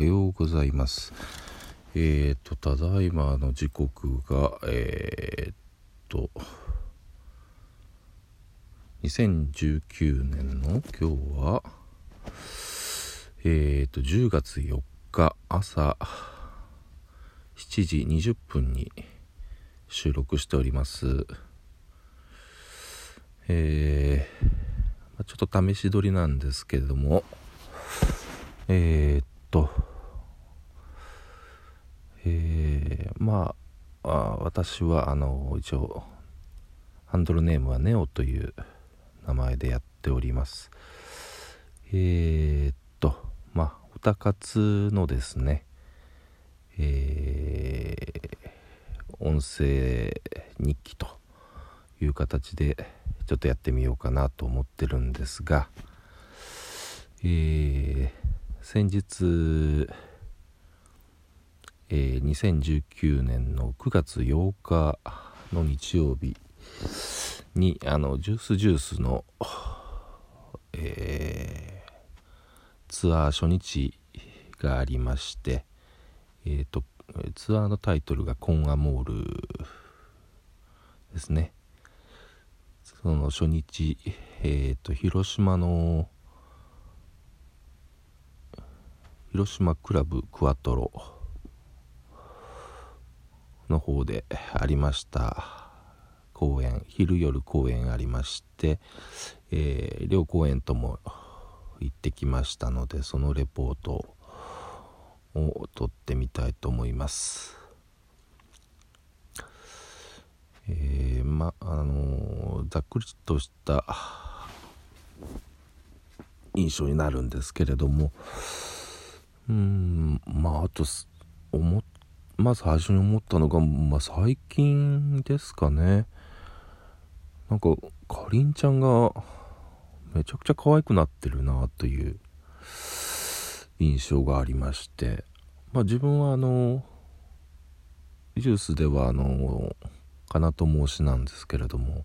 はようございます。ただいまの時刻が2019年の今日は10月4日朝7時20分に収録しております。ちょっと試し撮りなんですけれども、私は一応ハンドルネームはネオという名前でやっております。オタ活のですね、音声日記という形でちょっとやってみようかなと思ってるんですが、先日、2019年の9月8日の日曜日にジュースの、ツアー初日がありまして、ツアーのタイトルがコンアモールですね。その初日、広島クラブクワトロの方でありました公演、昼夜公演ありまして、両公演とも行ってきましたので、そのレポートを撮ってみたいと思います。ざっくりとした印象になるんですけれども、まず最初に思ったのが、最近ですかね。なんかかりんちゃんがめちゃくちゃ可愛くなってるなという印象がありまして、自分はジュースではかなと申しなんですけれども、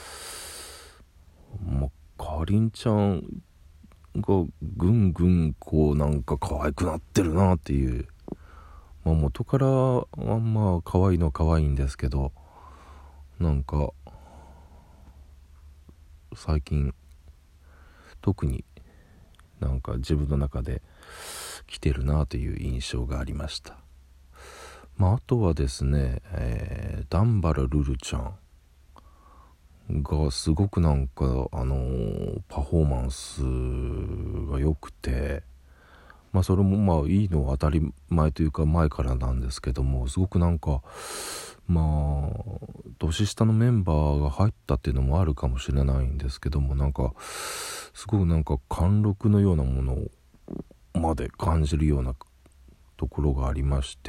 かりんちゃんがぐんぐんなんか可愛くなってるなっていう、元からは可愛いのは可愛いんですけど、なんか最近特になんか自分の中で来てるなという印象がありました。あとはですね、ダンバラルルちゃんがすごくなんかパフォーマンスが良くて、それもいいのは当たり前というか前からなんですけども、すごくなんか年下のメンバーが入ったっていうのもあるかもしれないんですけども、なんかすごくなんか貫禄のようなものまで感じるようなところがありまして、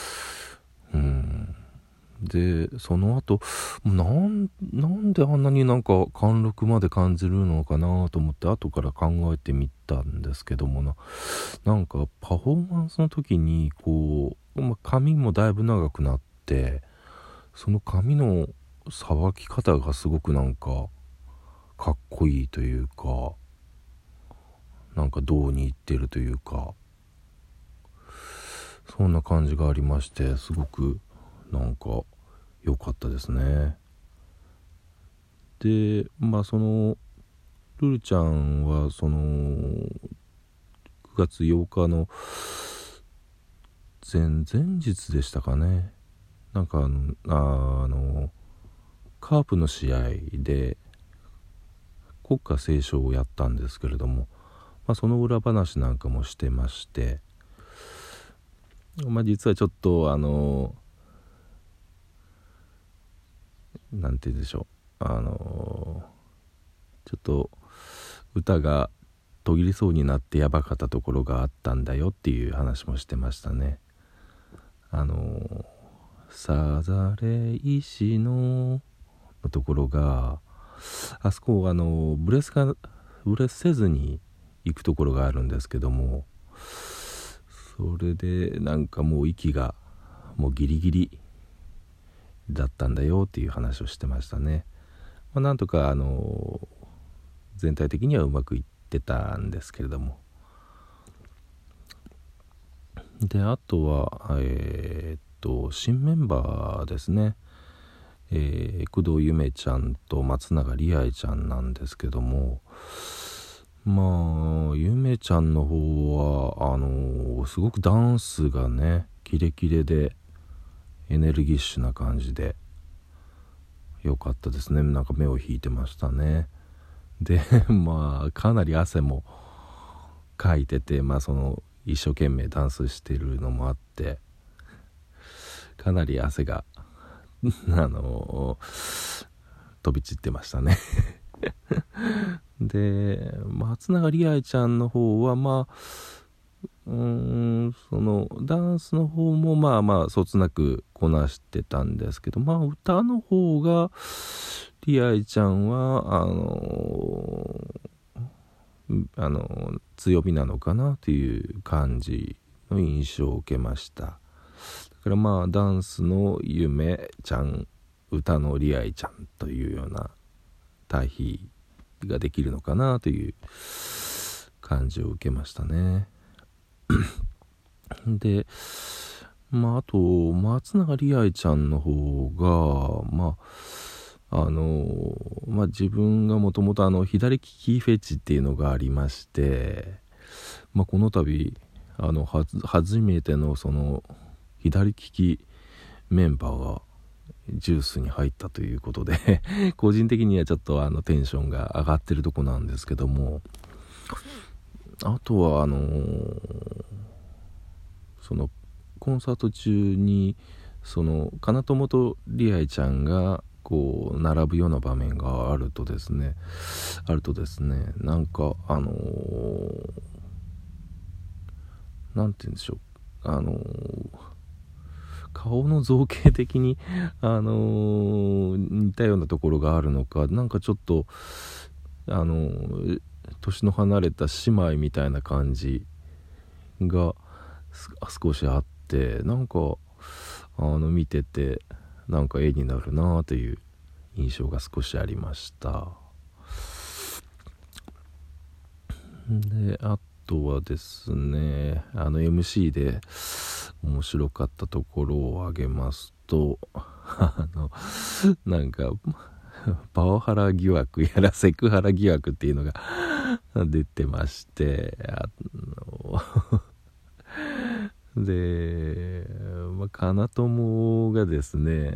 でその後なんであんなになんか貫禄まで感じるのかなと思って後から考えてみたんですけども、なんかパフォーマンスの時に髪もだいぶ長くなって、その髪のさばき方がすごくなんかかっこいいというか、なんか胴にいってるというか、そんな感じがありまして、すごくなんか良かったですね。でそのルルちゃんはその9月8日の前日でしたかね、なんかカープの試合で国歌斉唱をやったんですけれども、その裏話なんかもしてまして、実はちょっとなんて言うんでしょう、ちょっと歌が途切れそうになってやばかったところがあったんだよっていう話もしてましたね。さざれ石のところが、あそこブレスせずに行くところがあるんですけども、それでなんかもう息がもうギリギリだったんだよっていう話をしてましたね。なんとか全体的にはうまくいってたんですけれども、 であとは新メンバーですね、工藤ゆめちゃんと松永里愛ちゃんなんですけども、まあゆめちゃんの方はすごくダンスがねキレキレでエネルギッシュな感じで良かったですね。なんか目を引いてましたね。でまあかなり汗もかいてて、その一生懸命ダンスしてるのもあってかなり汗が飛び散ってましたねで松永里愛ちゃんの方はそのダンスの方もそつなくこなしてたんですけど、歌の方が里愛ちゃんは強みなのかなという感じの印象を受けました。だからダンスのゆめちゃん、歌の里愛ちゃんというような対比ができるのかなという感じを受けましたねであと松永里愛ちゃんの方が自分がもともと左利きフェチっていうのがありまして、この度初めてのその左利きメンバーがジュースに入ったということで個人的にはちょっとテンションが上がってるとこなんですけども、あとはそのコンサート中にその金友と里愛ちゃんがこう並ぶような場面があるとですねなんかなんて言うんでしょう、顔の造形的に似たようなところがあるのか、なんかちょっと年の離れた姉妹みたいな感じが少しあって、なんか見ててなんか絵になるなという印象が少しありました。であとはですねMC で面白かったところを挙げますとなんかパワハラ疑惑やらセクハラ疑惑っていうのが出てましてで、金友がですね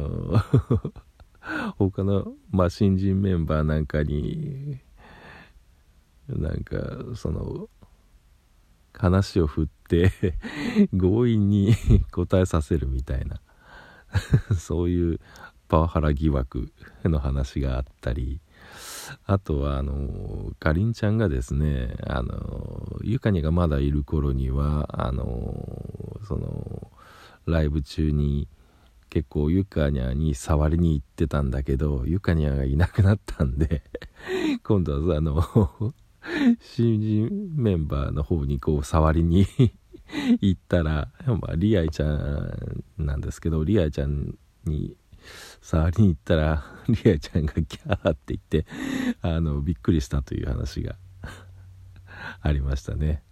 他の、新人メンバーなんかになんかその話を振って強引に答えさせるみたいなそういうパワハラ疑惑の話があったり、あとはかりんちゃんがですねゆかにがまだいる頃にはそのライブ中に結構ゆかにゃに触りに行ってたんだけど、ゆかにゃがいなくなったんで今度は新人メンバーの方にこう触りに行ったら、里愛ちゃんなんですけど、里愛ちゃんに触りに行ったら里愛ちゃんがキャーって言ってびっくりしたという話がありましたね。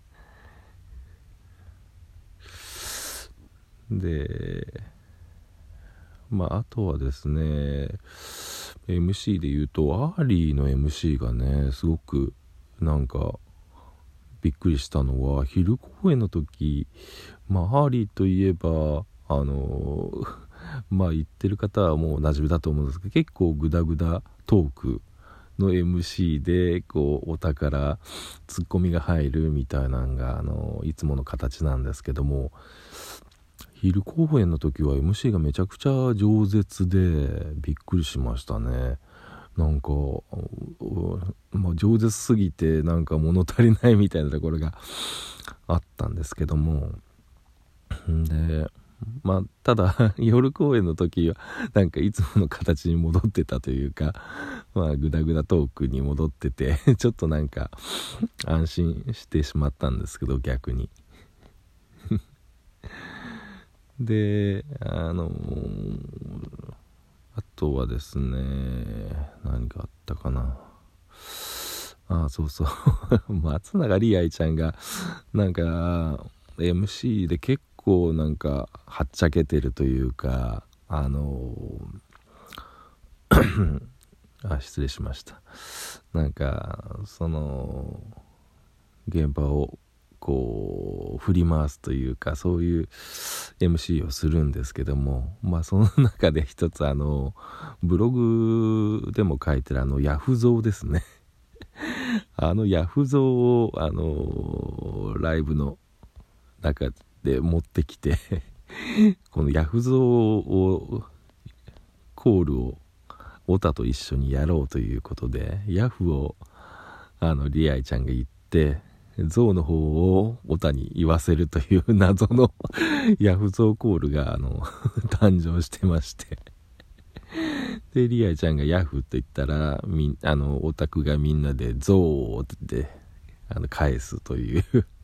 であとはですね MC で言うとアーリーの MC がねすごくなんかびっくりしたのは、昼公演の時アーリーといえば言ってる方はもう馴染みだと思うんですけど、結構グダグダトークの MC でこうお宝ツッコミが入るみたいなのがいつもの形なんですけども、昼公演の時は MC がめちゃくちゃ饒舌でびっくりしましたね。なんか、饒舌すぎてなんか物足りないみたいなところがあったんですけども、でただ夜公演の時はなんかいつもの形に戻ってたというか、グダグダトークに戻っててちょっとなんか安心してしまったんですけど、逆にであとはですね何があったかな、そう松永里愛ちゃんがなんか MC で結構なんかはっちゃけてるというか失礼しました。なんかその現場をこう振り回すというか、そういう MC をするんですけども、その中で一つブログでも書いてるヤフ像ですねヤフ像をライブの中で持ってきてこのヤフ像をコールをオタと一緒にやろうということで、ヤフをリアイちゃんが言って像の方をオタに言わせるという謎のヤフ像コールが誕生してまして、でリアイちゃんがヤフって言ったらオタクがみんなで像って返すという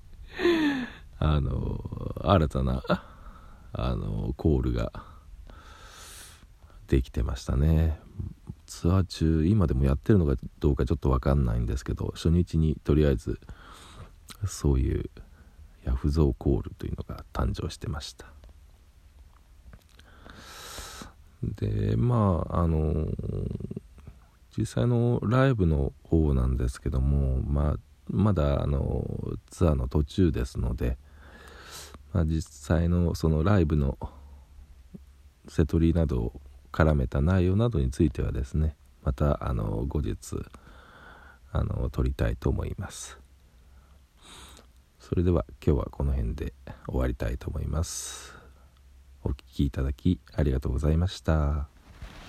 新たなコールができてましたね。ツアー中今でもやってるのかどうかちょっと分かんないんですけど、初日にとりあえずそういうヤフ像コールというのが誕生してました。で実際のライブの方なんですけども、まだツアーの途中ですので、実際のそのライブのセトリなどを絡めた内容などについてはですね、また後日撮りたいと思います。それでは今日はこの辺で終わりたいと思います。お聞きいただきありがとうございました。